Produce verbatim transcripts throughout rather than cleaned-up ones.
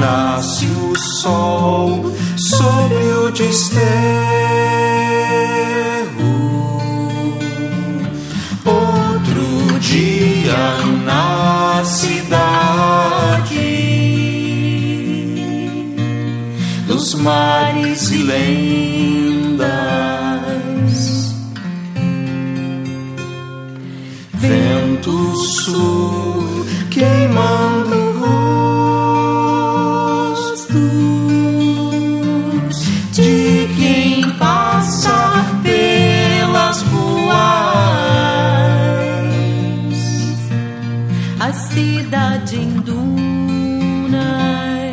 Nasce o sol sobre o desterro, outro dia na cidade dos mares e lendas. Vento sul queimando rostos de quem passa pelas ruas. A cidade em dunas.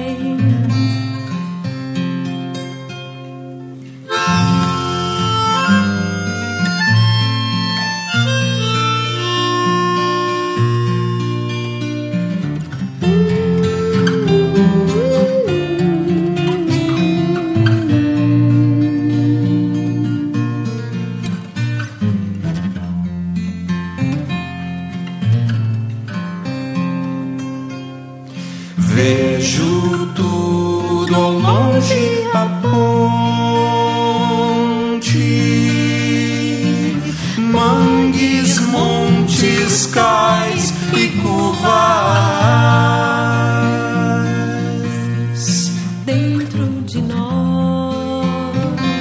Vejo tudo ao longe, a ponte, mangues, montes, cais e curvas dentro de nós.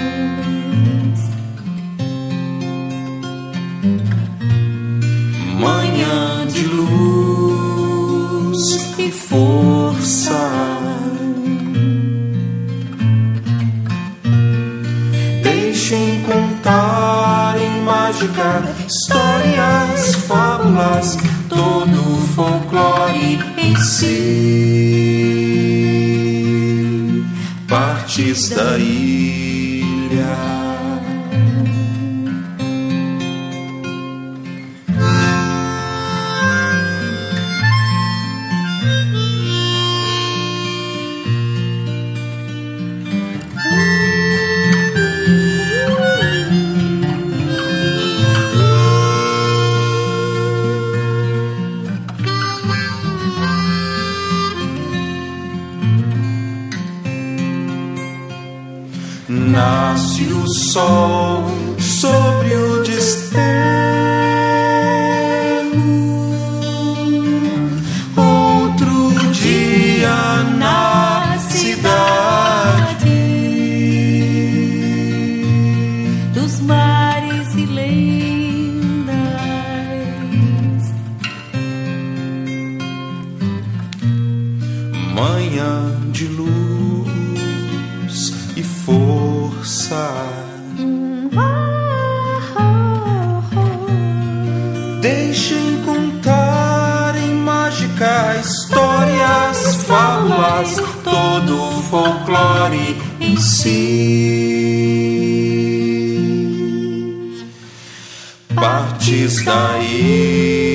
Manhã de luz e força, deixem contar em mágica histórias, fábulas, todo o folclore em si, partes da ilha. Nasce o sol sobre o desterro, outro dia na cidade dos mares e lendas. Manhã de luz e força, deixem contar em mágica histórias, fábulas, todo o folclore em si, partes da ilha.